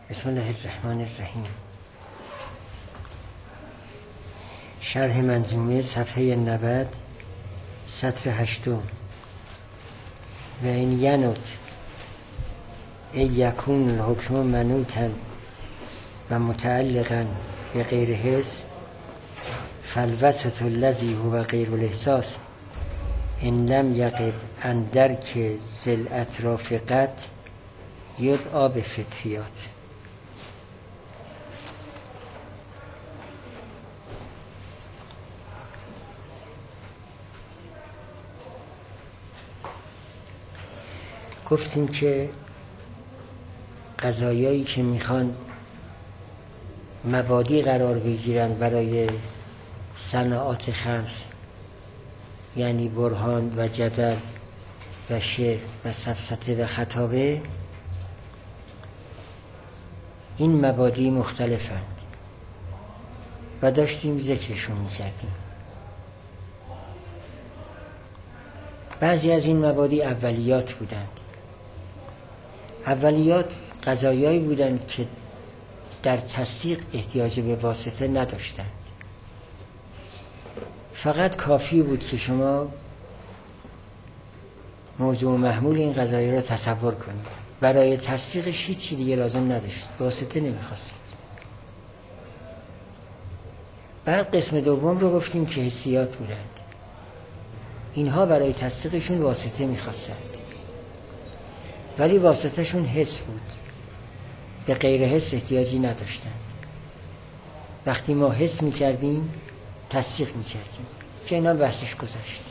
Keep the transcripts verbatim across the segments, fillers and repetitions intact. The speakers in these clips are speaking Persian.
بسم الله الرحمن الرحیم. شرح منظومه صفحه نود سطر هشتم. و این ینوت ای یکون الحکم منوطا و متعلقا به غیر حس فالوسط الذی هو غیر الاحساس ان لم یقب عن درک ذل اطراف قط یدعا به فتفیات. گفتیم که قضایایی که میخوان مبادی قرار بگیرن برای صناعات خمس، یعنی برهان و جدل و شعر و سفسطه و خطابه، این مبادی مختلفند و داشتیم ذکرشون میکردیم. بعضی از این مبادی اولیات بودند. اولیات قضایایی بودند که در تصدیق احتیاج به واسطه نداشتند. فقط کافی بود که شما موضوع محمول این قضایی را تصور کنید. برای تصدیقش هیچی دیگه لازم نداشت، واسطه نمیخواستید. بعد قسم دوم رو گفتیم که حسیات بودند. اینها برای تصدیقشون واسطه میخواستند، ولی واسطهشون حس بود، به غیر حس احتیاجی نداشتند. وقتی ما حس میکردیم تصدیق میکردیم که اینا بحثش گذشت.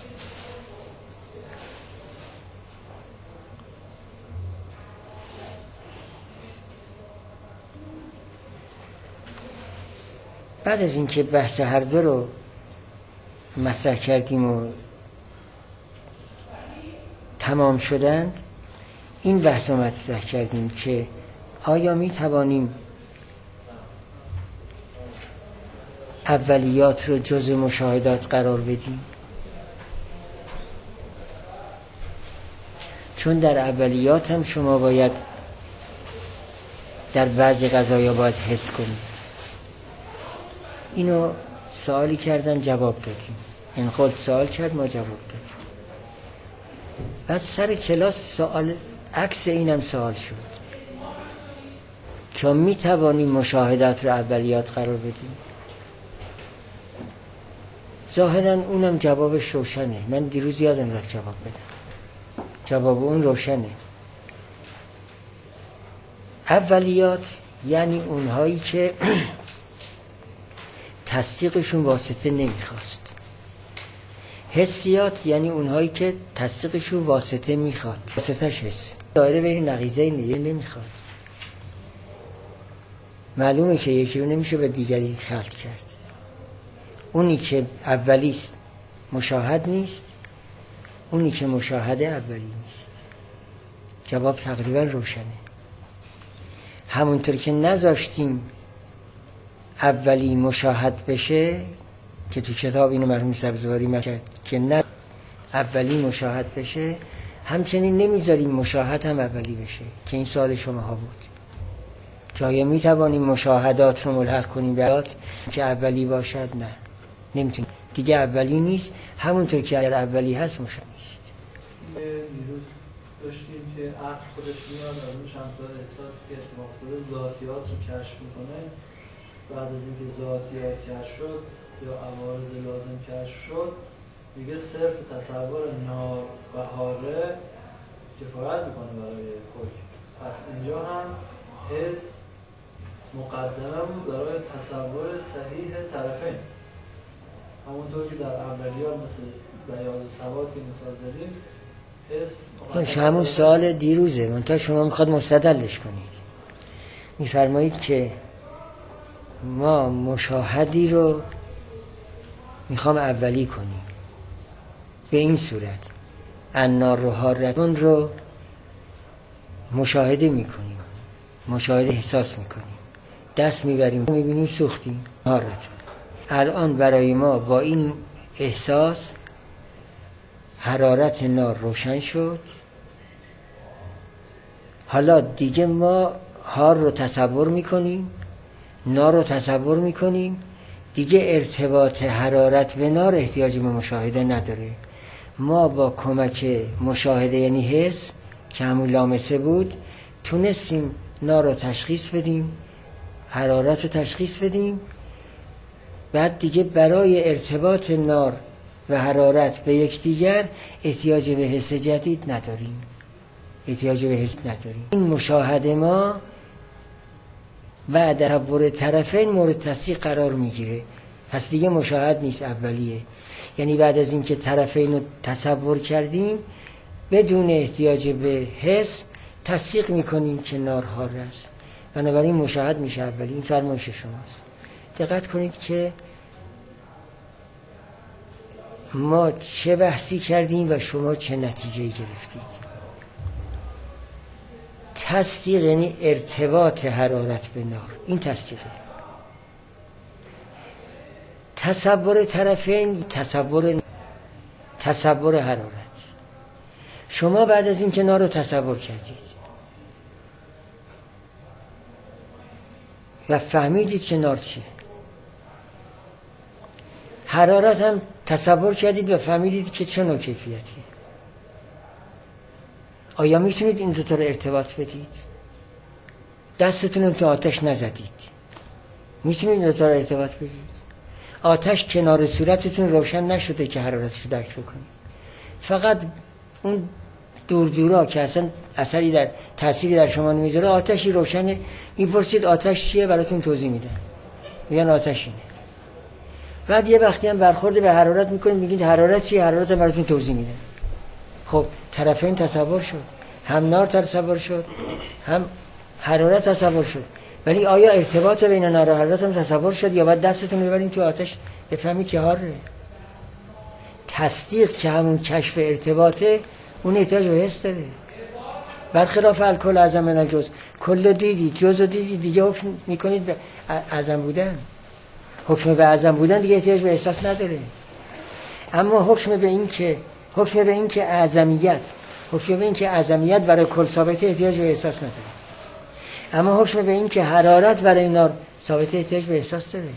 بعد از اینکه بحث هر دو رو مطرح کردیم و تمام شدند، این بحث رو مطرح کردیم که آیا می توانیم اولیات رو جزء مشاهدات قرار بدیم؟ چون در اولیات هم شما باید در بعضی قضایا باید حس کنید. اینو سوالی کردن، جواب دادیم. این خود سوال کرد، ما جواب دادیم. بعد سر کلاس سوال عکس اینم سوال شد که می توانیم مشاهدات رو اولیات قرار بدیم. ظاهرا اونم جوابش روشنه. من دیروز یادم رفت جواب بدم. جواب اون روشنه. اولیات یعنی اونهایی که تصدیقشون واسطه نمیخواست. حسیات یعنی اونهایی که تصدیقشون واسطه میخواد، واسطهش حس. دایره بین نقیضه نیه نمیخواد. معلومه که یکی رو نمیشه به دیگری خلط کرد. اونی که اولیست مشاهد نیست، اونی که مشاهده اولی نیست. جواب تقریبا روشنه. همونطور که نذاشتیم اولی مشاهد بشه، که تو کتاب اینو مرحوم سبزواری مشهد که نه اولی مشاهد بشه، همچنین نمیذاریم مشاهد هم اولی بشه، که این سوال شما ها بود که آیا میتوانیم مشاهدات رو ملحق کنیم به اولیات که اولی باشد؟ نه، نمیتونیم. دیگه اولی نیست. همونطور که اگر اولی هست مشاهد نیست. دیروز داشتیم که عقل خودش میاد از اون چند تا احساس که اتفاق افتاده ذاتیات رو کشف میکنه. بعد از اینکه ذاتیات کشف شد یا عوارض لازم کشف شد، دیگه صرف تصور نار و حاره کفایت میکنه برای حکم. پس اینجا هم حس مقدمه بود برای تصور صحیح طرفین. همونطور که در اولیات مثل بیاض ثباتی مثال زدیم، حس همون سوال دیروزه، منتها شما میخواد مستدلش کنید. میفرمایید که ما مشاهدی رو میخوام اولی کنیم به این صورت: النار و حارتون رو مشاهده میکنیم، مشاهده احساس میکنیم، دست میبریم میبینیم سوختیم حارتون. الان برای ما با این احساس حرارت نار روشن شد. حالا دیگه ما حار رو تصور میکنیم، نار رو تصور میکنیم، دیگه ارتباط حرارت به نار احتیاج به مشاهده نداره. ما با کمک مشاهده یعنی حس که همون لامسه بود تونستیم نار رو تشخیص بدیم، حرارت رو تشخیص بدیم. بعد دیگه برای ارتباط نار و حرارت به یکدیگر احتیاج به حس جدید نداریم، احتیاج به حس نداریم. این مشاهده ما بعد تصور طرفین مورد تصدیق قرار میگیره، پس دیگه مشاهد نیست، اولیه. یعنی بعد از اینکه طرفین رو تصور کردیم بدون احتیاج به حس تصدیق میکنیم که نار حار است، بنابراین مشاهد میشه اولی. این فرمایش شماست. دقت کنید که ما چه بحثی کردیم و شما چه نتیجه‌ای گرفتید. تصدیق یعنی ارتباط حرارت به نار، این تصدیقه. تصور طرفین تصور تصور حرارت. شما بعد از این که نار رو تصور کردید و فهمیدید که نار چیه، حرارت هم تصور کردید و فهمیدید که چه نوع کیفیتیه، آیا میتونید این دوتا رو ارتباط بدید؟ دستتون رو تو آتش نزدید، میتونید این دوتا رو ارتباط بدید؟ آتش کنار صورتتون روشن نشده که حرارتش رو درک بکنید، فقط اون دور دورا که اصلا اثری در تأثیری در شما نمیذاره، آتشی روشنه، میپرسید آتش چیه، براتون توضیح میدن، میگن آتش اینه. بعد یه وقتی هم برخورد به حرارت میکنید، میگید حرارت چیه، حرارت هم براتون توضیح میدن. خب طرفین تصور شد، هم نار تصور شد هم حرارت تصور شد، ولی آیا ارتباط بین نار و حرارت هم تصور شد یا باید دستتون ببرید تو آتش بفهمید که حاره؟ تصدیق که همون کشف ارتباطه، اون احتیاج به حس داره. برخلاف الکل اعظم من الجزء، کل دیدید جزء دیدید دیگه حکم میکنید به اعظم بودن، حکم به اعظم بودن دیگه احتیاج به احساس نداره. اما حکم به این که حکم به این که اعظمیت حکم به این که اعظمیت برای کل ثابته احتیاج به احساس نداره، اما حکم به این که حرارت برای نار ثابته احتیاج به احساس داره.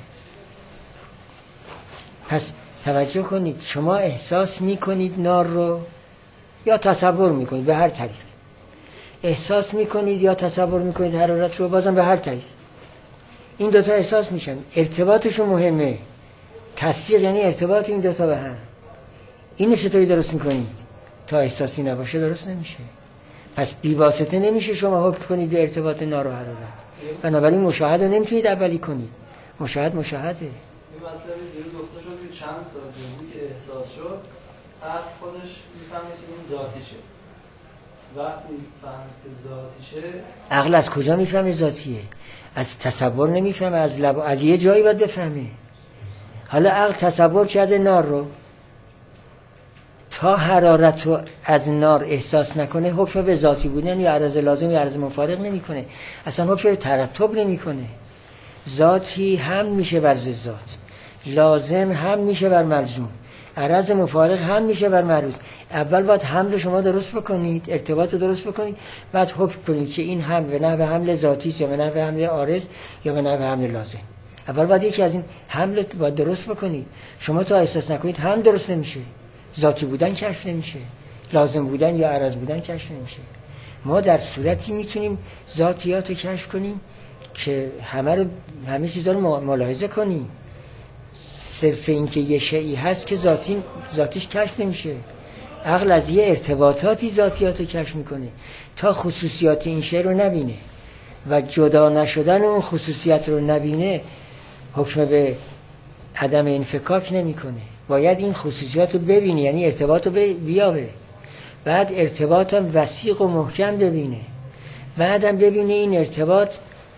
پس توجه کنید، شما احساس میکنید نار رو یا تصور میکنید، به هر طریق احساس میکنید یا تصور میکنید حرارت رو، بازم به هر طریق این دوتا احساس میشن. ارتباطشون مهمه. تصدیق یعنی ارتباط این دوتا به هم. این چطوری درست میکنید؟ تا احساسی نباشه درست نمیشه. پس بی واسطه نمیشه شما حکم کنید به ارتباط نار و حرارت. بنابراین مشاهده نمیتونید اولی کنید. مشاهد مشاهده. این مطلبی دیگه گفته شد که چند تا جزئی که احساس شد، هر خودش میفهمه که این ذاتیشه. وقتی فهمید که ذاتیشه، عقل از کجا میفهمه ذاتیه؟ از تصور نمیفهمه، از لب... از یه جایی باید بفهمه. حالا عقل تصور کرده نار رو، تا حرارت رو از نار احساس نکنه حکم به ذاتی بودن یا عرض لازم یا عرض مفارق نمیکنه، اصلا حکم به ترتب نمیکنه. ذاتی هم میشه بر ذات، لازم هم میشه بر ملزوم، عرض مفارق هم میشه بر معروض. اول باید حمل شما درست بکنید، ارتباط رو درست بکنید، بعد حکم کنید که این حمل به نحو حمل ذاتی است یا به نحو حمل عارض یا به نحو حمل لازم. اول باید یکی از این حمل باید درست بکنید. شما تا احساس نکنید هم درست نمیشه، ذاتی بودن کشف نمیشه، لازم بودن یا عرض بودن کشف نمیشه. ما در صورتی میتونیم ذاتیات رو کشف کنیم که همه رو همه چیزا رو ملاحظه کنیم. صرف این که یه شیئی هست که ذاتی ذاتیش کشف نمیشه. عقل از یه ارتباطاتی ذاتیات رو کشف میکنه تا خصوصیات این شی رو نبینه و جدا نشدن اون خصوصیت رو نبینه حکم به عدم انفکاک نمیکنه. باید این خصوصیات رو ببینه، یعنی ارتباط رو بیابه، بعد ارتباط هم وسیق و محکم ببینه، بعدم ببینه این ارتباط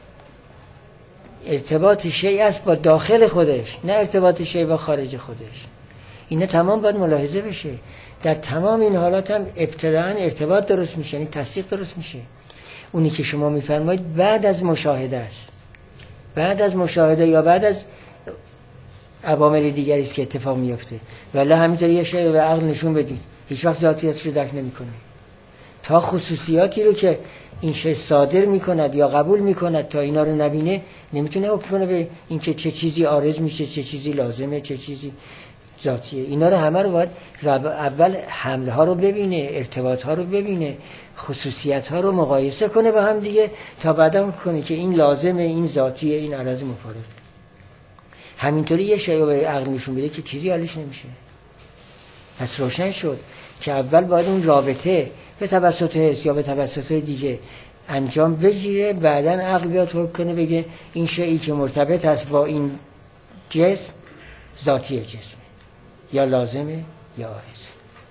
ارتباط شیء است با داخل خودش، نه ارتباط شیء با خارج خودش. اینا تمام باید ملاحظه بشه. در تمام این حالات هم ابتداءً ارتباط درست میشه، یعنی تصدیق درست میشه. اونی که شما میفرمایید بعد از مشاهده است، بعد از مشاهده یا بعد از عوامل دیگری است که اتفاق میفته. ولی همینطوری یه شیء به عقل نشون بدید، هیچ وقت ذاتیاتش رو درک نمیکنه تا خصوصیاتی رو که این شی صادر میکند یا قبول میکند تا اینا رو نبینه نمیتونه حکم کنه به اینکه چه چیزی عارض میشه، چه چیزی لازمه، چه چیزی ذاتیه. اینا رو همه رو باید اول حمله ها رو ببینه، ارتباط ها رو ببینه، خصوصیت ها رو مقایسه کنه با هم دیگه تا بعدا کنه که این لازمه، این ذاتیه، این عرض مفارق. همینطوری یه شی رو به عقل نشون بده که چیزی حلش نمیشه. پس روشن شد که اول باید اون رابطه به توسط حس یا به توسط دیگه انجام بگیره، بعداً عقل بیاد حکم کنه بگه این شیئی که مرتبط است با این جسم ذاتی جسمه یا لازمه یا عارضه.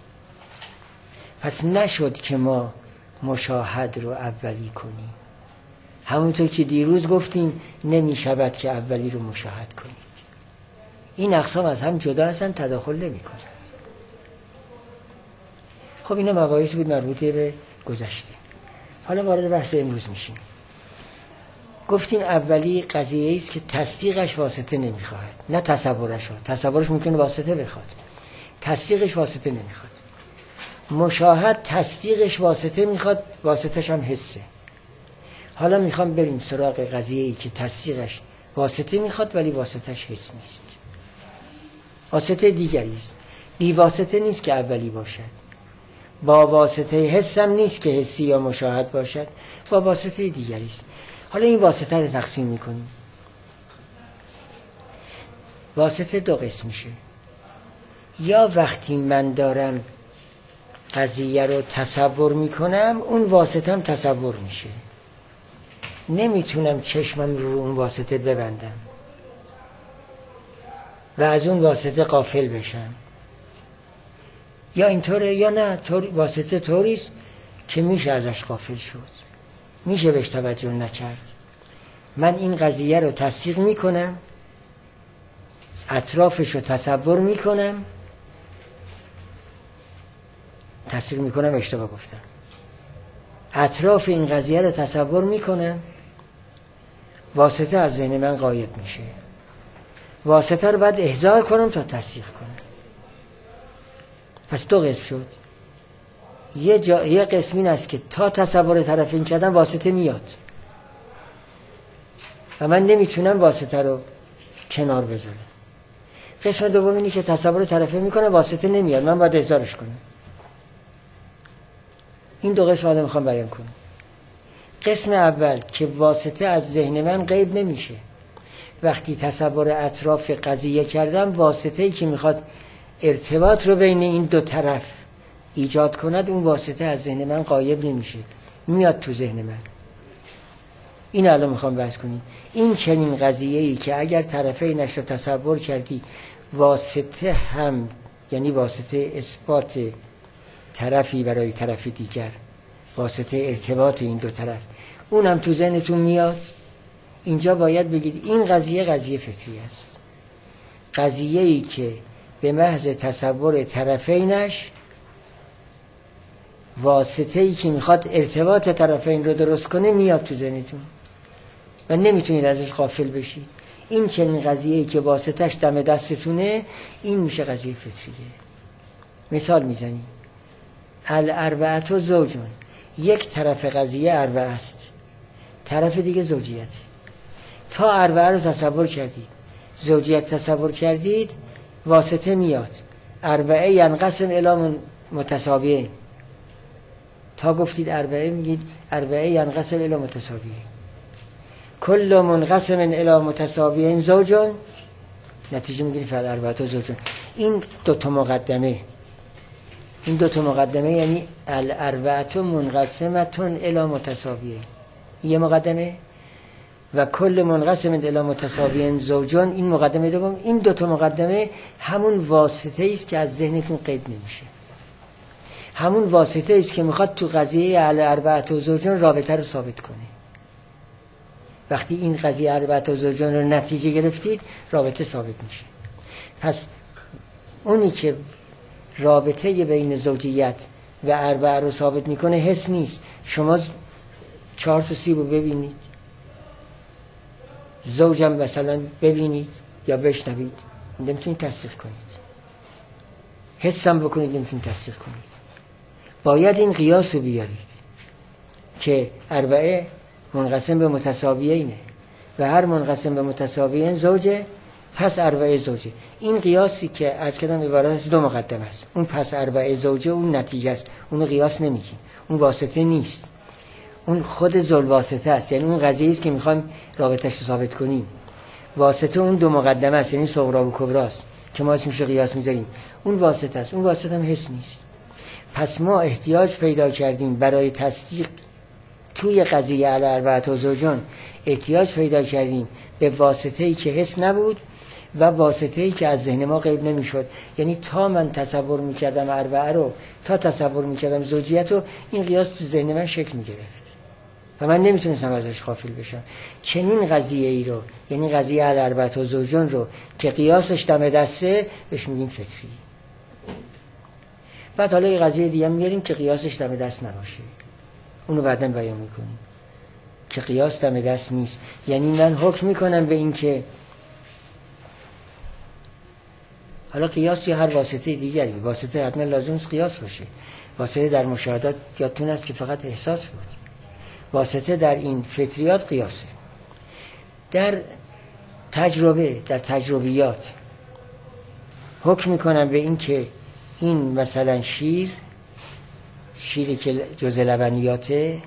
پس نشد که ما مشاهد رو اولی کنیم. همونطور که دیروز گفتیم نمی شود که اولی رو مشاهد کنید. این اقسام از هم جدا هستن، تداخل نمی کنن. خب اینا مباحث بود مربوطه به گذشته. حالا وارد بحث امروز میشیم. گفتیم اولی قضیه است که تصدیقش واسطه نمیخواد، نه تصورش ها. تصورش ممکنه واسطه بخواد، تصدیقش واسطه نمیخواد. مشاهد تصدیقش واسطه میخواد، واسطش هم حسه. حالا میخوام بریم سراغ قضیه ای که تصدیقش واسطه میخواد ولی واسطش حس نیست، واسطه دیگری است. بی واسطه نیست که اولی باشد، با واسطه حس هم نیست که حسی یا مشاهد باشد، با واسطه دیگری است. حالا این واسطه رو تقسیم میکنیم. واسطه دو قسم میشه. یا وقتی من دارم قضیه رو تصور میکنم اون واسطه هم تصور میشه، نمیتونم چشمم رو اون واسطه ببندم و از اون واسطه غافل بشم. یا اینطوره یا نه، واسطه طوریست که میشه ازش غافل شد، میشه بهش توجه نکرد. من این قضیه رو تصدیق میکنم، اطرافش رو تصور میکنم، تصدیق میکنم اشتباه گفتم، اطراف این قضیه رو تصور میکنم، واسطه از ذهن من غایب میشه. واسطه رو باید احضار کنم تا تصدیق کنم. پس دو قسم شد. یه, جا... یه قسم این است که تا تصور طرفین کردن واسطه میاد و من نمیتونم واسطه رو کنار بذارم. قسم دوم اینی که تصور طرفین میکنه واسطه نمیاد، من باید احضارش کنم. این دو قسم رو میخوام بیان کنم. قسم اول که واسطه از ذهن من غیب نمیشه. وقتی تصور اطراف قضیه کردم، واسطه‌ای که میخواد ارتباط رو بین این دو طرف ایجاد کند، اون واسطه از ذهن من غایب نمیشه، میاد تو ذهن من. این الان میخوام بحث کنیم. این چنین قضیه‌ای که اگر طرفینش رو تصور کردی، واسطه هم یعنی واسطه اثبات طرفی برای طرف دیگر، واسطه ارتباط این دو طرف، اون هم تو ذهنتون میاد. اینجا باید بگید این قضیه قضیه فطری است. قضیه‌ای که به محض تصور طرفینش، واسطه‌ای که میخواد ارتباط طرفین رو درست کنه میاد تو ذهنتون و نمیتونید ازش غافل بشید. این چنین قضیه‌ای که واسطش دم دستتونه، این میشه قضیه فطریه. مثال میزنیم. الاربعه زوجون، یک طرف قضیه اربعه است، طرف دیگه زوجیت. تا اربعه رو تصور کردید، زوجیت تصور کردید، واسطه میاد. اربعه ینقسم الی متساویه. تا گفتید اربعه میگید اربعه ینقسم الی متساویه. کل منقسم الی متساویه زوجون، نتیجه میگیرید فعل اربعه زوجون. این دو تا مقدمه، این دو تا مقدمه یعنی الاربعه منقسمتون الی متساویه، یه مقدمه، و کل منقسم الی متساویین زوجون، این مقدمه دوم. این دو تا مقدمه همون واسطه است که از ذهنتون غیب نمیشه، همون واسطه است که میخواد تو قضیه الاربعه زوجون رابطه رو ثابت کنه. وقتی این قضیه الاربعه زوجون رو نتیجه گرفتید، رابطه ثابت میشه. پس اونی که رابطه بین زوجیت و اربعه رو ثابت میکنه حس نیست. شما چهار تا سیب رو ببینید، زوجم مثلا ببینید یا بشنوید، نمیتونید تصدیق کنید. حسم بکنید، نمیتونید تصدیق کنید. باید این قیاس رو بیارید که اربعه منقسم به متساویینه و هر منقسم به متساویین زوجه، پس اربعه زوجه. این قیاسی که از کدام عبارت است دو مقدمه است. اون پس اربعه زوجه اون نتیجه است، اون قیاس نمیگیم، اون واسطه نیست، اون خود ذل واسطه است. یعنی اون قضیه است که میخوایم رابطه‌اش رو ثابت کنیم. واسطه اون دو مقدمه است، یعنی صغرا و کبرا است که ما اسمش رو قیاس میذاریم. اون واسطه است، اون واسطه هم حس نیست. پس ما احتیاج پیدا کردیم برای تصدیق توی قضیه الاربعه و زوجان، احتیاج پیدا کردیم به واسطه‌ای که حس نبود و واسطه‌ای که از ذهن ما غیب نمیشد. یعنی تا من تصور میکردم اربعه رو، تا تصور میکردم زوجیت رو، این قیاس تو ذهن من شکل میگرفت و من نمیتونستم ازش غافل بشم. چنین قضیه ای رو، یعنی قضیه الاربعه و زوجان رو که قیاسش دم دسته، بهش میگیم فطری. بعد حالا یه قضیه دیگه میاریم که قیاسش دم دست نباشه، اونو بعداً بیان میکنیم که قیاس دم دست نیست. یعنی من حکم میکنم به این که حالا قیاس یا هر واسطه دیگری، واسطه حتما لازم است قیاس باشه. واسطه در مشاهدات یادتون است که فقط احساس بود، واسطه در این فطریات قیاسه. در تجربه، در تجربیات حکم میکنم به این که این مثلا شیر شیری که جزء لبنیاته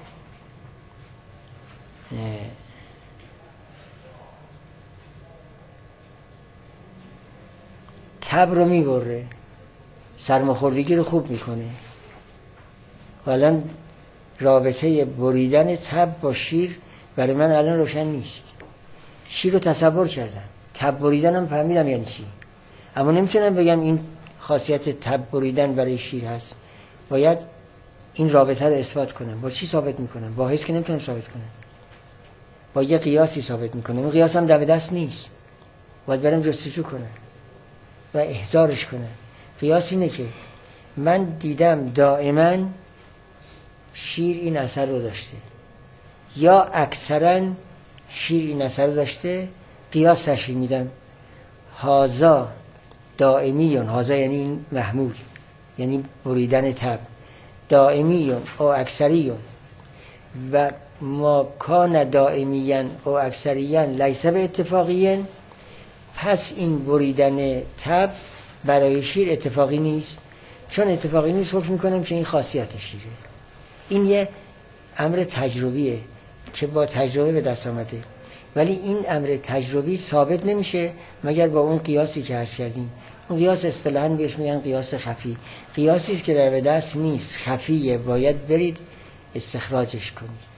تب رو میبره، سرماخوردگی رو خوب میکنه. الان رابطه بریدن تب با شیر برای من الان روشن نیست. شیر رو تصور کردم، تب بریدن هم فهمیدم یعنی چی، اما نمیتونم بگم این خاصیت تب بریدن برای شیر هست. باید این رابطه رو اثبات کنم. با چی ثابت میکنم؟ با حس که نمیتونم ثابت کنم، با یه قیاسی ثابت میکنم. اون قیاس هم دم دست نیست، باید برم جستجو کنم و احضارش کنم. قیاس اینه که من دیدم دائما شیر این اثر رو داشته یا اکثرا شیر این اثر رو داشته، قیاس تشکیل میدم. هازا دائمیون، هازا یعنی این محمول، یعنی بریدن تب، دائمیون او اکثریون و ما کان دائمیان او اکثریان لیس به اتفاقیین. پس این بریدن تب برای شیر اتفاقی نیست. چون اتفاقی نیست حکم میکنم که این خاصیت شیره. این یه امر تجربیه که با تجربه به دست آمده، ولی این امر تجربی ثابت نمیشه مگر با اون قیاسی که عرض کردیم. اون قیاس اصطلاحاً بهش میگن قیاس خفی. قیاسی است که در به دست نیست، خفیه، باید برید استخراجش کنید.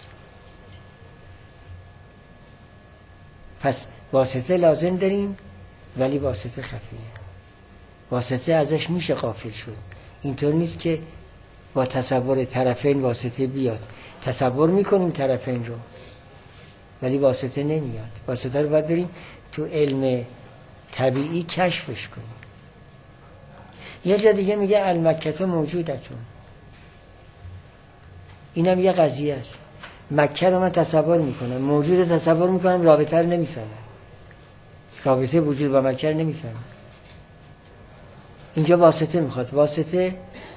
پس واسطه لازم داریم ولی واسطه خفیه. واسطه ازش میشه غافل شد. اینطور نیست که با تصور طرفین واسطه بیاد. تصور میکنیم طرفین رو ولی واسطه نمیاد. واسطه رو باید بریم تو علم طبیعی کشفش کنیم. یه جا دیگه میگه المکه موجودتون. اینم یه قضیه است. مکه رو من تصور میکنم، موجود تصور میکنم، رابطه رو نمیفهمم. رابطه وجود با مکه رو نمیفهمم. اینجا واسطه میخواد. واسطه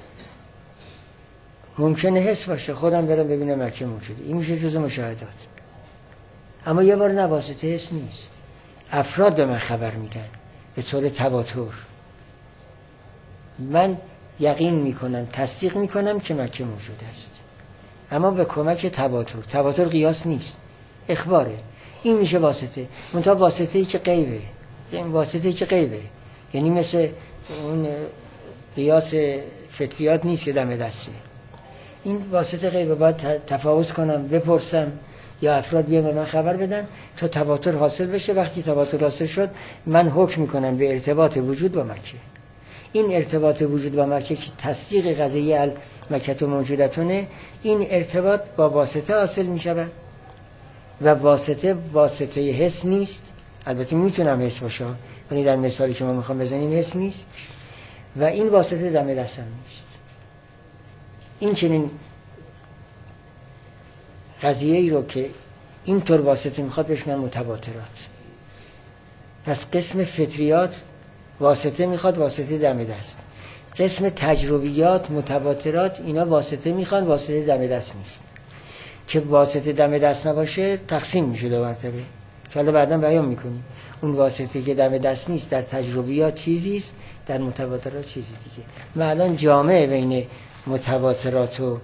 ممکنه حس باشه، خودم برم ببینم مکه موجوده، این میشه جزء مشاهدات. اما یه بار نه، واسطه حس نیست. افراد به من خبر میدن به طور تواتر، من یقین میکنم، تصدیق میکنم که مکه موجود است، اما به کمک تواتر. تواتر قیاس نیست، اخباره. این میشه واسطه. منتها واسطه‌ای که غیبه، این واسطه‌ای که غیبه، یعنی مثل اون قیاس فطریات نیست که دم دسته. این واسطه غیبه، باید تفاوض کنم، بپرسم یا افراد بیان به من خبر بدن تا تواتر حاصل بشه. وقتی تواتر حاصل شد من حکم میکنم به ارتباط وجود با مکه. این ارتباط وجود با مکه که تصدیق قضیه مکه موجودتونه، این ارتباط با واسطه حاصل میشود و واسطه واسطه حس نیست. البته میتونم حس باشه ولی در مثالی که ما میخوام بزنیم حس نیست و این واسطه دم دستم نیست. این چنین قضیه ای رو که اینطور واسطه میخواد بهش میگن متواترات. پس قسم فطریات واسطه میخواد، واسطه دم دست. قسم تجربیات متواترات اینا واسطه میخوان، واسطه دم دست نیست. که واسطه دم دست نباشه تقسیم میشه دو مرتبه که حالا بعدا بیان میکنیم. اون واسطه که دم دست نیست در تجربیات چیزی است، در متواترات چیزی دیگه. من الان جامعه بین متواترات و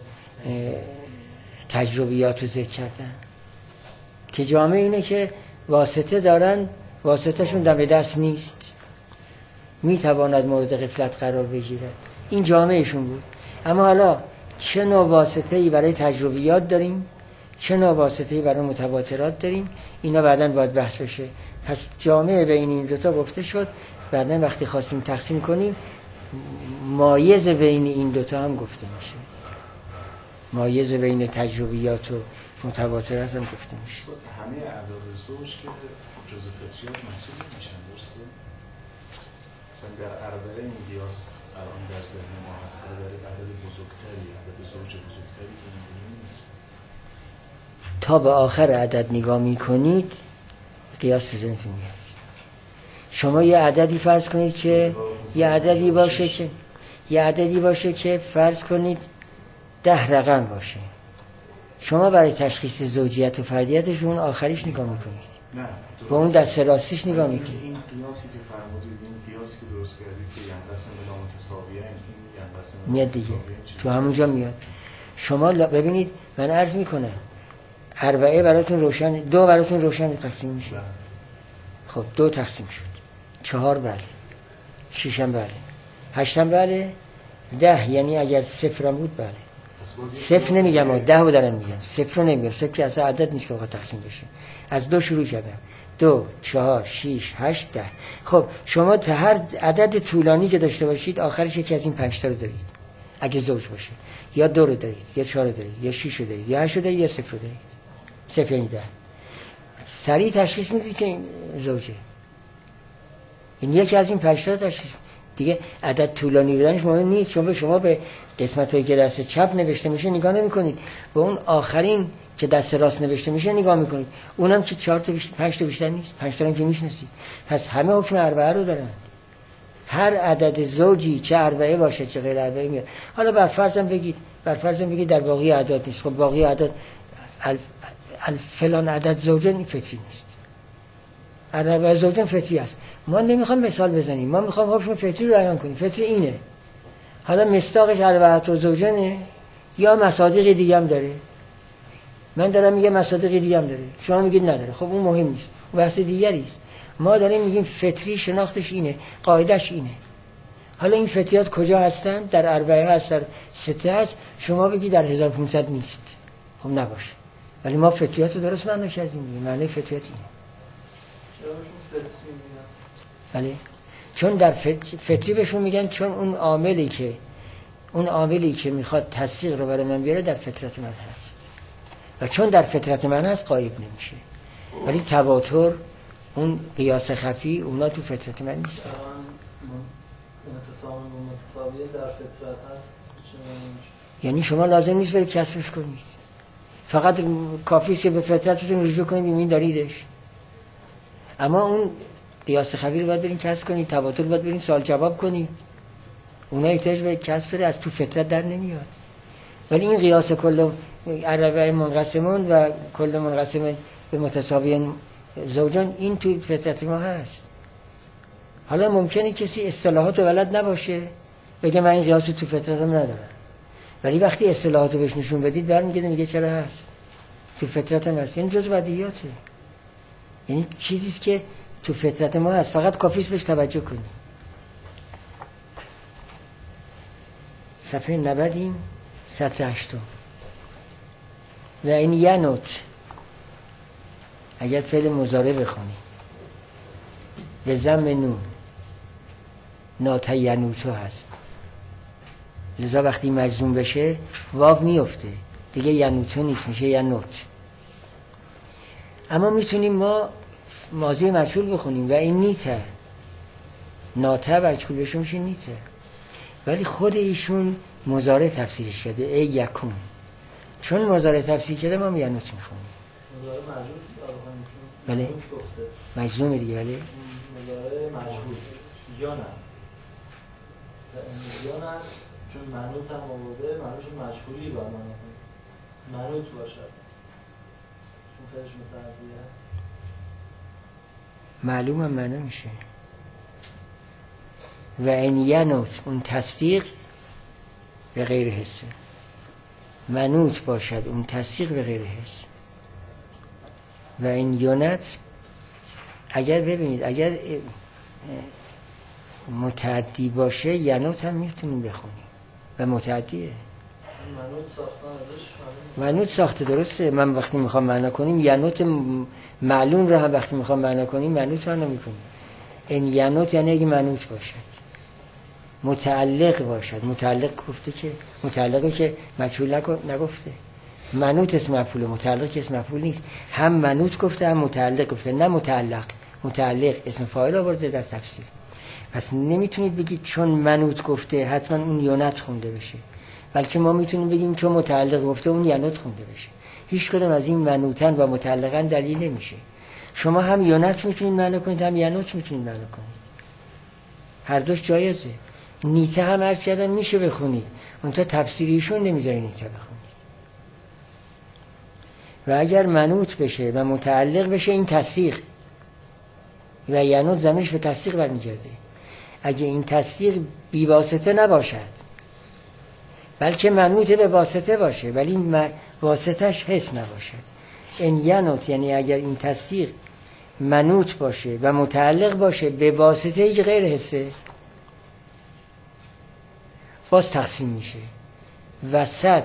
تجربیات رو ذکر کردن که جامعه اینه که واسطه دارن، واسطهشون دم دست نیست، میتواند مورد غفلت قرار بگیرد. این جامعهشون بود. اما حالا چه نوع واسطه‌ای برای تجربیات داریم، چه نوع واسطه‌ای برای متواترات داریم، اینا بعداً باید بحث بشه. پس جامعه بین این دوتا گفته شد. بعداً وقتی خواستیم تقسیم کنیم مایز بین این دوتا هم گفته میشه. مایز بین تجربیات و متواترات هم گفته میشه. همه اعداد زوج که جزء فطریات محسوب میشن، درسته؟ مثلا در اربعه این قیاس الان در ذهن ما هست، ولی در عدد بزرگتری، عدد زوج بزرگتری که اینجوری نیست. تا به آخر عدد نگاه میکنید قیاس ذهنتون میاد. شما یه عددی فرض کنید که یه عددی باشه که یه عددی باشه که فرض کنید ده رقم باشه. شما برای تشخیص زوجیت و فردیتش اون آخریش نگاه میکنید، نه با اون دست راستیش نگاه میکنید. این قیاسی که فرمودید، این قیاسی که درست کردید که ینقسم به نامتساویین، این ینقسم میاد دیگه، تو همونجا میاد. شما ببینید من عرض میکنم اربعه براتون روشن، دو براتون روشن تقسیم میشه. خب دو تقسیم شد، چهار بله، شیشم بله، هشتم بله، ده یعنی اگر صفرم بود بله. صفر نمیگم، ده رو دارم میگم، صفر رو نمیگم، صفر که اصلا عدد نیست که بخواد تقسیم بشه. از دو شروع کردم، دو، چهار، شیش، هشت، ده. خب شما تا هر عدد طولانی که داشته باشید آخرش یکی از این پنج تا رو دارید اگه زوج باشه، یا دو رو دارید، یا چهار رو دارید، یا شیش رو دارید، یا هشت رو دارید، یا صفر رو دارید. صفر یعنی ده. سریع تشخیص میدید که این زوجه. این یکی از این پنج تا تشخیص دیگه. عدد طولانی بودنش مهم نیست، چون شما به قسمتایی که دست چپ نوشته میشه نگاه نمی‌کنید، به اون آخرین که دست راست نوشته میشه نگاه می‌کنید. اونم که چهار تا بیشتر، پنج تا بیشتر نیست، پنج تا هم که میشناسید. پس همه حکم اربعه رو دارن. هر عدد زوجی چه اربعه باشه چه غیر اربعه میاد. حالا بر فرضم بگید، بر فرضم بگید در باقی اعداد نیست. خب باقی اعداد فلان عدد زوجن این فطری نیست. اربعه زوجن فطری است. ما نمیخوام مثال بزنیم، ما میخوام حکم فطری رو بیان کنیم. فطری اینه. حالا مصداقش اربعه زوجنه یا مصادیق دیگه هم داره. من دارم میگم مصادیق دیگه هم داره، شما میگید نداره. خب اون مهم نیست، بحث دیگری است. ما داریم میگیم فطری شناختش اینه، قاعدش اینه. حالا این فطریات کجا هستن؟ در اربعه هست، در سته هست. شما بگید در هزار و پانصد نیست. خب نباشه. ولی ما فطریات رو درست معنی کردیم. معنی فطریات اینه. بله، چون در فطری بهشون میگن چون اون عاملی که اون عاملی که میخواد تصدیق رو برای من بیاره در فطرت من هست و چون در فطرت من هست غایب نمیشه. ولی تواتر، اون قیاس خفی، اونا تو فطرت من نیست. متساویه در فطرت هست. یعنی شما لازم نیست برید کسبش کنید، فقط کافیه که به فطرتتون رجوع کنید ببینید داریدش. اما اون قیاس خفی رو باید برین کسب کنید، تواتر رو باید برین سوال جواب کنید. اونا احتیاج به کسب داره، از تو فطرت در نمیاد. ولی این قیاس کل اربعه منقسمون و کل منقسمون به متساویین زوجان این تو فطرت ما هست. حالا ممکنه کسی اصطلاحات رو بلد نباشه بگه من این قیاس تو فطرتم ندارم، ولی وقتی اصطلاحات رو بهش نشون بدید برمیگرده میگه چرا هست، تو فطرتم هست. یعنی جز بدیهیاته، یعنی چیزیست که تو فطرت ما هست، فقط کافیه بهش توجه کنی. صفحه نودیم، سطر هشتم. و این یه نوت اگر فعل مضارع بخونی به ضم نون ناتینوتو هست، لذا وقتی مجزوم بشه واو میفته دیگه، ینوتو نیست، میشه ینوت. اما میتونیم ما ماضی مجهول بخونیم و این نیته، ناته مجهول بشه میشه نیته، ولی خود ایشون مضارع تفسیرش کرده ای یکون. چون مضارع تفسیر کرده ما ینوت میخونیم. مضارع مجهول بله مجزومه دیگه. بله مضارع مجهول یا نه یا نه چون منوط هم آورده، منوط مجهولی با منوط منوط باشد. آخرش متعدی است؟ معلوم هم معنا میشه. و این ینوت اون تصدیق به غیر حسه، منوط باشد اون تصدیق به غیر حس. و این یونت اگر ببینید اگر متعدی باشه ینوت هم میتونیم بخونیم و متعدیه. منوط ساختن ازش منوط ساخته درسته. من وقتی میخوام معنا کنیم ینوت معلوم رو هم وقتی میخوام معنا کنیم منوط رو نمیکنیم. این ینوت یعنی اگه منوط باشد، متعلق باشد. متعلق گفته که متعلقه که مجهول نگفته. منوط اسم مفعول، متعلق اسم مفعول نیست. هم منوط گفته هم متعلق گفته، نه متعلق. متعلق اسم فاعل آورده در تفسیر. پس نمیتونید بگید چون منوط گفته حتما اون یونت خونده بشه، بلکه ما میتونیم بگیم چون متعلق گفته اون ینوت خونده بشه. هیچ کدوم از این منوطن و متعلقن دلیل نمیشه. شما هم یونت میتونید معنا کنید هم ینوت میتونید معنا کنید، هر دوش جایزه. نیته هم عرض کردم میشه بخونید، اون تا تفسیریشون نمیذاری نیته بخونید. و اگر منوط بشه و متعلق بشه این تصدیق و ینوت زمینش به تصدیق برمیگرده. اگه این تصدیق بی واسطه نباشد بلکه منوط به واسطه باشه ولی واسطش حس نباشد، این ینوت یعنی اگر این تصدیق منوط باشه و متعلق باشه به واسطه هیچ غیر حسه، باز تقسیم میشه. وسط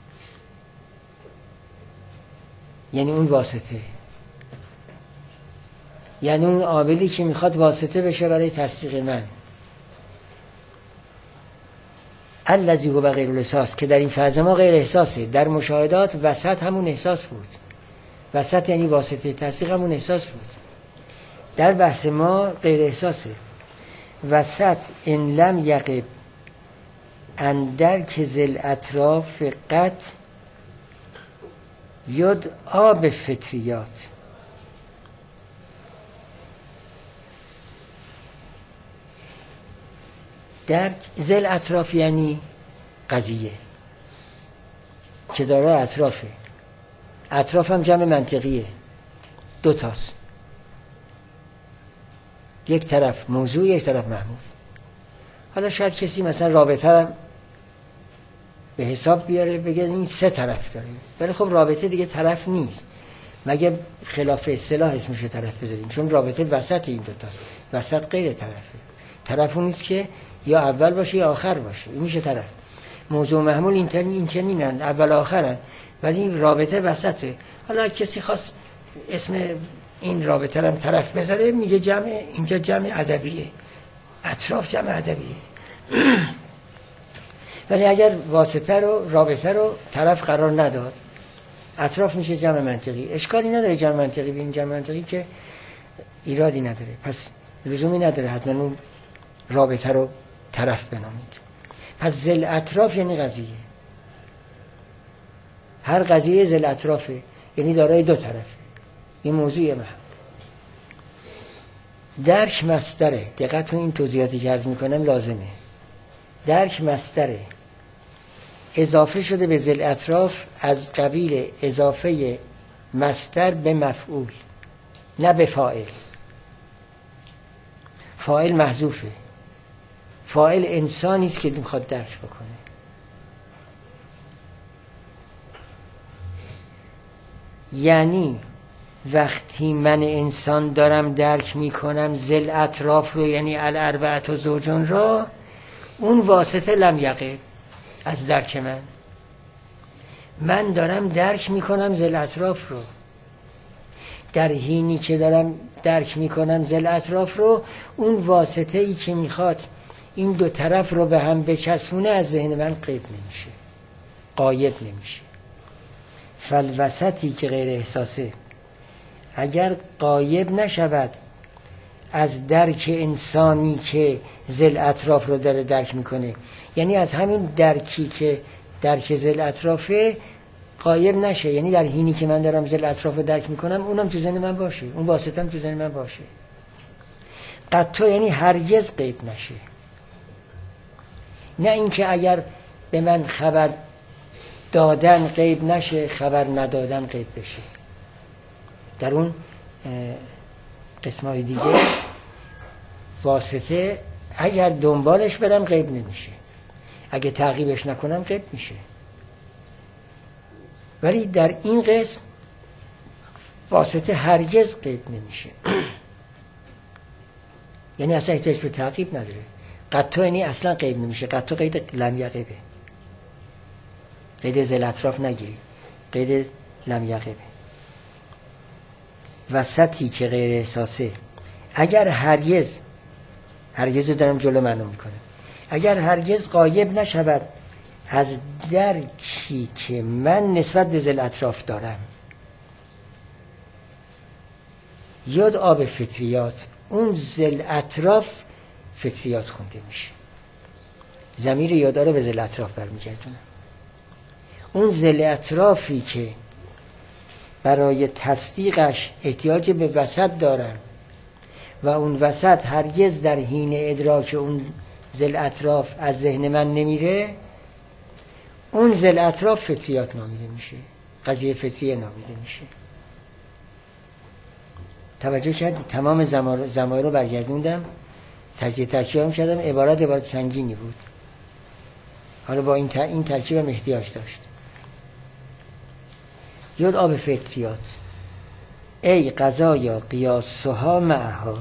یعنی اون واسطه، یعنی اون عاملی که میخواد واسطه بشه برای تصدیق من. الذی هو غیر الاحساس که در این فرض ما غیر احساسه. در مشاهدات وسط همون احساس بود، وسط یعنی واسطه تصدیق همون احساس بود. در بحث ما غیر احساسه. وسط ان لم یقب اندر که زل اطراف قط ید آب فطریات. در زل اطراف یعنی قضیه که داره اطرافه. اطراف هم جمع منطقیه، دو تاست، یک طرف موضوع یک طرف محمول. حالا شاید کسی مثلا رابطه هم به حساب بیاره بگه این سه طرف داره، ولی خب رابطه دیگه طرف نیست، مگه خلاف اصطلاح اسمشو طرف بذاریم، چون رابطه وسط این دو تاست. وسط غیر طرفه. طرف اون نیست که یا اول باشه یا آخر باشه، این میشه طرف. موضوع محمول این تن این چنینن، اول آخرن، ولی رابطه وسطه. حالا کسی خواست اسم این رابطه هم طرف بذاره، میگه جمع، اینجا جمع ادبیه، اطراف جمع ادبیه. ولی اگر واسطه رو رابطه رو طرف قرار نداد، اطراف میشه جمع منطقی. اشکالی نداره جمع منطقی، ببین جمع منطقی که ایرادی نداره، پس لزومی نداره حتما اون رابطه رو طرف بنامید. پس زل اطراف یعنی قضیه، هر قضیه زل اطرافه، یعنی دارای دو طرفه، این موضوع محل. درک مصدره. دقت کنید این توضیحاتی که عرض میکنم لازمه. درک مصدره، اضافه شده به زل اطراف از قبیل اضافه مصدر به مفعول، نه به فاعل. فاعل محذوفه. فاعل انسانی است که میخواد درک بکنه. یعنی وقتی من انسان دارم درک میکنم زل اطراف رو، یعنی الاربعه و زوجون رو، اون واسطه لم یقع از درک من. من دارم درک میکنم زل اطراف رو، در حینی که دارم درک میکنم زل اطراف رو، اون واسطه ای که میخواد این دو طرف رو به هم بچسبونه از ذهن من غیب نمیشه، غایب نمیشه. فالوسطی که غیر احساسه اگر غایب نشود از درک انسانی که زل اطراف رو داره درک میکنه، یعنی از همین درکی که درک زل اطرافه غایب نشه، یعنی در حینی که من دارم زل اطراف رو درک میکنم اونم تو ذهن من باشه، اون واسطه هم تو ذهن من باشه. قطع یعنی هرگز غیب نشه، نه اینکه اگر به من خبر دادن غیب نشه، خبر ندادن غیب بشه. در اون قسمای دیگه واسطه اگر دنبالش برم غیب نمیشه، اگه تعقیبش نکنم غیب میشه. ولی در این قسم واسطه هرگز غیب نمیشه. یعنی اصلا احتیاج به تعقیب نداره. قطع یعنی اصلا غیب نمیشه. قطع قید لم یقبه، قید ذل اطراف نگیرید، قید لم یقبه. وسطی که غیر احساسه اگر هرگز، هرگز دارم جلو منو میکنه، اگر هرگز غایب نشود از درکی که من نسبت به ذل اطراف دارم، یاد آب فطریات، اون ذل اطراف فطریات خونده میشه. ضمیر یادا رو به ذل اطراف برمیگردونم. اون ذل اطرافی که برای تصدیقش احتیاج به وسط دارم و اون وسط هرگز در حین ادراک اون ذل اطراف از ذهن من نمیره، اون ذل اطراف فطریات نامیده میشه، قضیه فطریه نامیده میشه. توجه کردید؟ تمام زمایر رو برگردوندم، تجزیه ترکیب هم کردم، عبارت عبارت سنگینی بود. حالا با این تر... این ترکیب هم احتیاج داشت. یاد آب فطریات ای قضایا قیاسها معها،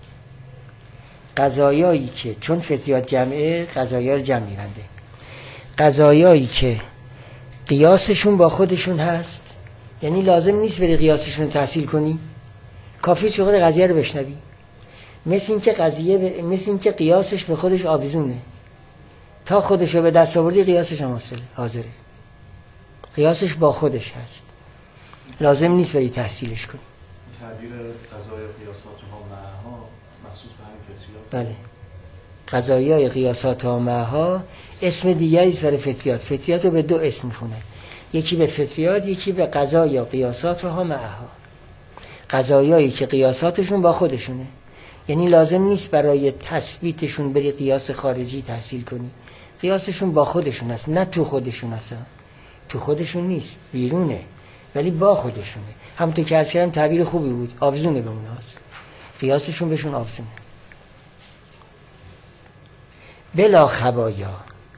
قضایایی که چون فطریات جمعه قضایا رو جمع میبنده، قضایایی که قیاسشون با خودشون هست، یعنی لازم نیست بری قیاسشون رو تحصیل کنی، کافیه که خود قضیه رو بشنوی. مثل این که قضیه ب... مثل این که قیاسش به خودش آویزونه، تا خودش رو به دست آوردی قیاسش هم حاضره، قیاسش با خودش هست، لازم نیست بری تحصیلش کنی. تعبیر قضای قیاسات ها معها مخصوص به همین فطریات؟ بله، قضایای قیاسات ها معها اسم دیگری است برای فطریات. فطریات رو به دو اسم میخونه، یکی به فطریات، یکی به قضا یا قیاسات ها معها. قضایایی که قیاساتشون با خودشونه، یعنی لازم نیست برای تثبیتشون بری قیاس خارجی تحصیل کنی، قیاسشون با خودشون هست، نه تو خودشون هستن، تو خودشون نیست، بیرونه، ولی با خودشونه. همونطور که از کردم تعبیر خوبی بود، آبزونه به اونهاست، قیاسشون بهشون آبزونه. بلا خبایا،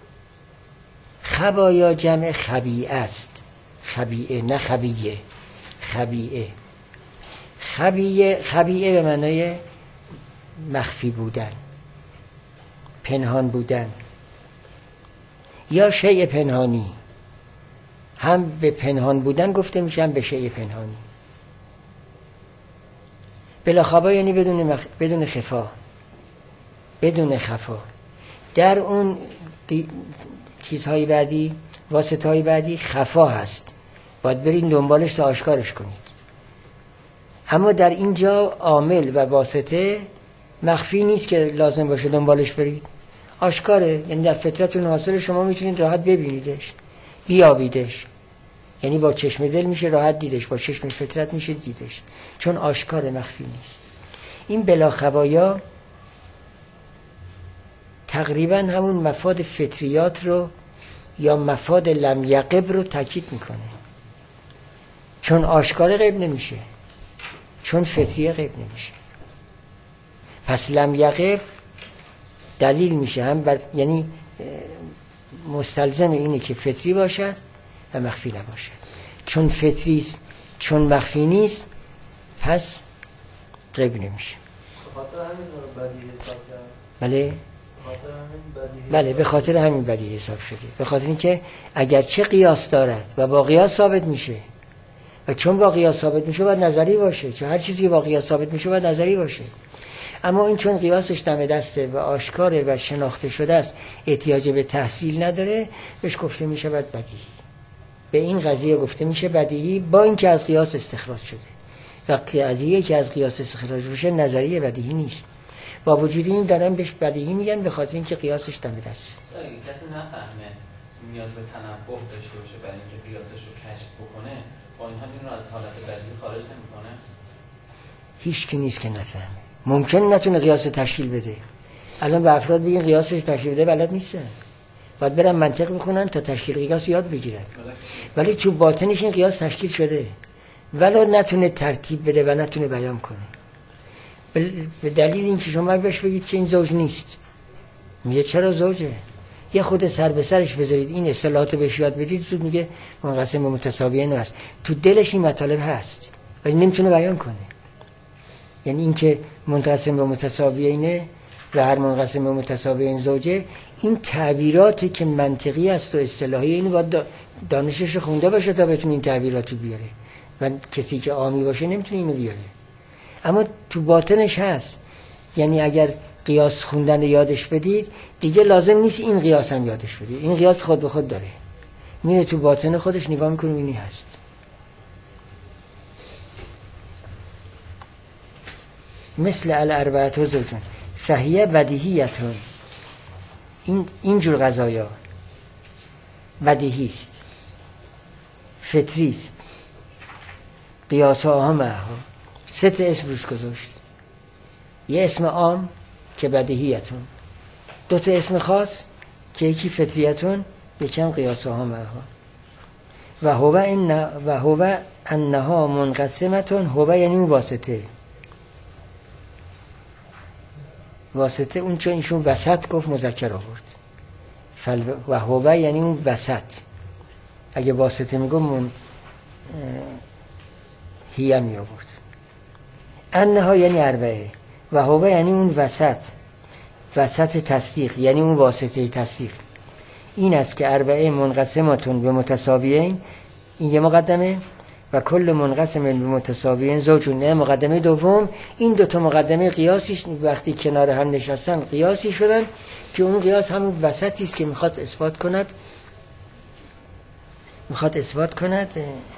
خبایا جمع خبیعه است، خبیعه نه خبیعه، خبیعه. خبیعه خبیعه به معنای مخفی بودن، پنهان بودن، یا شیء پنهانی، هم به پنهان بودن گفته میشه، هم به شیء پنهانی. بلا خبا یعنی بدون مخ... بدون خفا، بدون خفا. در اون چیزهای بعدی، واسطهای بعدی خفا هست، باید برین دنبالش تا آشکارش کنید. اما در اینجا عامل و واسطه مخفی نیست که لازم باشه دنبالش برید، آشکاره، یعنی در فطرتون حاصل، شما میتونید راحت ببینیدش، بیابیدش، یعنی با چشم دل میشه راحت دیدش، با چشم فطرت میشه دیدش، چون آشکار، مخفی نیست. این بلا خبایا تقریبا همون مفاد فطریات رو یا مفاد لم یقب رو تاکید میکنه، چون آشکار غیب نمیشه، چون فطریه غیب نمیشه. پس لم یقب دلیل میشه هم بر... یعنی مستلزم اینه که فطری باشد و مخفی نباشد. چون فطری است، چون مخفی نیست، پس غیب نمیشه. خاطر همین رو بدیهی حساب کرد. بله بله به خاطر همین بدیهی حساب شده، به خاطر اینکه اگر چه قیاس دارد و با قیاس ثابت میشه، و چون با قیاس ثابت میشه باید نظری باشه، چون هر چیزی که با قیاس ثابت میشه باید نظری باشه. اما این چون قیاسش دم دسته و آشکاره و شناخته شده است، احتیاج به تحصیل نداره، بهش گفته میشه باید بدیهی. به این قضیه گفته میشه بدیهی، با اینکه از قیاس استخراج شده. و قضیه که از قیاس استخراج بشه نظریه بدیهی نیست. با وجود این دارن بهش بدیهی میگن به خاطر اینکه قیاسش دم دسته. اگه کسی نفهمه نیاز به تنبه داشته باشه برای اینکه قیاسش رو کشف بکنه، با این حال این رو از حالت بدیهی خارج نمیکنه؟ هیچ کی نیست که نفهمه. ممکن نتونه قیاس تشکیل بده. الان به افراد بگین قیاسش تشکیل بده، بلد نیستن. باید برن منطق بخونن تا تشکیل قیاس یاد بگیرن. ولی تو باطنش این قیاس تشکیل شده. ولی نتونه ترتیب بده و نتونه بیان کنه. به دلیل اینکه شما بهش بگید که این زوج نیست، میگه چرا زوجه؟ یه خود سر به سرش بذارید این اصطلاحات بهش یاد بدید، زود میگه منقسم به متساویین هست. تو دلش این مطالب هست ولی نمیتونه بیان کنه. یعنی اینکه منقسم به متساویینه و هر منقسم به متساویین زوجه، این تعبیراتی که منطقی است و اصطلاحی، اینو باید دانشش رو خونده باشه تا بتونه این تعبیراتو بیاره و کسی که عامی باشه نمیتونه اینو بیاره. اما تو باطنش هست. یعنی اگر قیاس خوندن یادش بدید دیگه لازم نیست این قیاس هم یادش بدید، این قیاس خود به خود داره، میره تو باطن خودش نگاه میکنه اینی هست. مثل الاربعه و زوجون فهیه بدیهیتون، این اینجور قضایا بدیهی است، فطری است، قیاس ها معها. سه تا اسم روش گذاشت، یه اسم عام که بدیهیتون، دو تا اسم خاص که یکی فطریتون یکی هم قیاس ها معها. و هو ان و هو انها منقسمتون، هو یعنی اون واسطه، واسطه اون چون ایشون وسط گفت مذکر آورد، فل و هو یعنی اون وسط. اگه واسطه میگم من هیه می آورد. انها یعنی اربعه و هو یعنی اون وسط، وسط تصدیق یعنی اون واسطه تصدیق. این است که اربعه منقسمتون به متساویین، این یه مقدمه، و کل منقسم به متساویین زوجون. نه مقدمه دوم، این دوتا مقدمه قیاسیش وقتی کنار هم نشستن قیاسی شدن که اون قیاس همون وسطی است که میخواد اثبات کند میخواد اثبات کند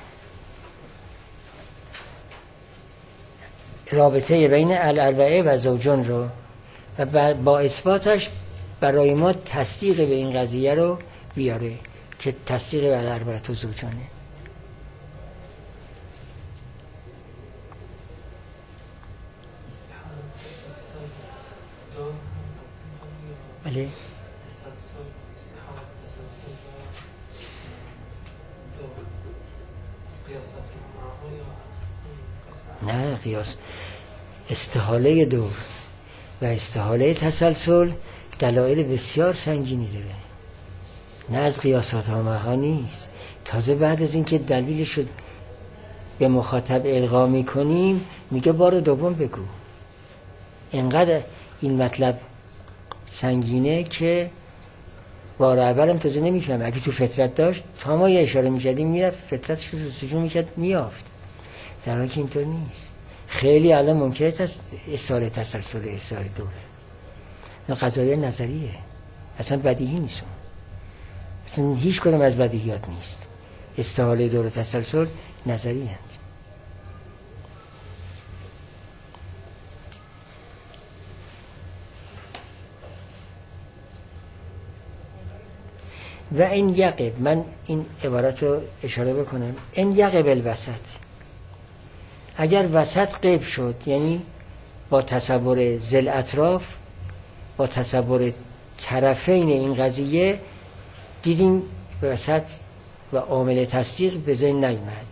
رابطه بین الاربعه و زوجون رو، و با اثباتش برای ما تصدیق به این قضیه رو بیاره که تصدیق به الاربعه و زوجونه. بله نه، قیاس استحاله دور و استحاله تسلسل دلایل بسیار سنگینی داره، نه از قیاسات ها معها نیست. تازه بعد از اینکه دلیلش رو به مخاطب القا میکنیم میگه بار دوم بگو. اینقدر این مطلب سنگینه که بار اولم تازه نمیفهمه. اگه تو فطرت داشت تا ما یه اشاره میکردیم میرفت فطرتش رو جستجو میکرد میافت، در حالی که اینطور نیست. خیلی الان ممکنه است اصاره تسلسل اصاره دوره، این قضایه نظریه، اصلا بدیهی نیست، اصلا هیچ کدوم از بدیهیات نیست. استحاله دوره تسلسل نظریه هست. و این یقب، من این عبارت رو اشاره بکنم، این یقب الوسط، اگر وسط غیب شد، یعنی با تصور ذل اطراف، با تصور طرفین این قضیه دیدیم وسط و عامل تصدیق به ذهن نیامد،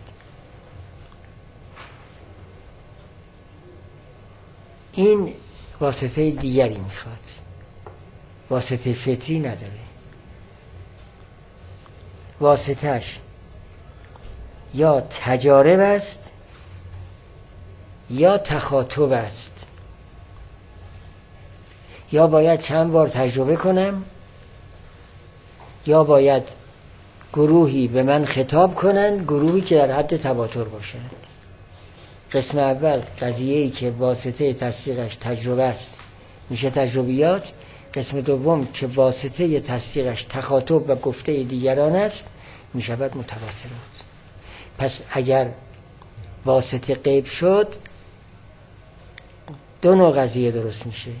این واسطه دیگری میخواد، واسطه فطری نداره. واسطش یا تجارب است یا تخاطب است، یا باید چند بار تجربه کنم یا باید گروهی به من خطاب کنند، گروهی که در حد تواتر باشند. قسم اول قضیه‌ای که واسطه تصدیقش تجربه است میشه تجربیات. قسم دوم که واسطه تصدیقش تخاطب و گفته دیگران است میشود متواترات. پس اگر واسطه غیب شد دو نوع قضیه درست میشه،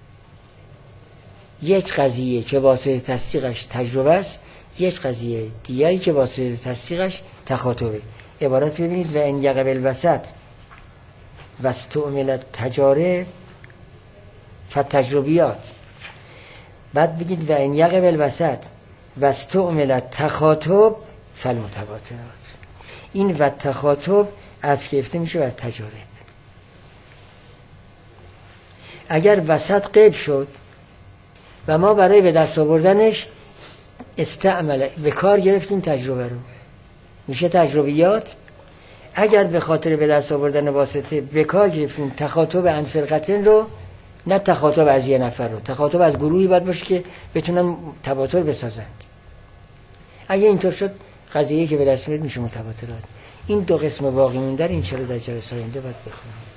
یک قضیه که واسطه تصدیقش تجربه است، یک قضیه دیگری که واسطه تصدیقش تخاطبه. عبارت ببینید و ان یقب الوسط و استعمل تجارب فتجربیات، بعد بگید و ان یقب الوسط و استعمل تخاطب فالمتواترات. این و تخاطب عطف گرفته میشه بر تجارب. اگر وسط غیب شد و ما برای به دست آوردنش استعمل به کار گرفتیم تجربه رو، میشه تجربیات. اگر به خاطر به دست آوردن واسطه به کار گرفتیم تخاطب عن فرقتین رو، نه تخاطب از یه نفر رو، تخاطب از گروهی باید باشه که بتونن تباتر بسازند. اگه اینطور شد قضیه که به دست میاد میشه متباترات. این دو قسم باقی مونده رو انشالله در جلسه آینده باید بخونیم.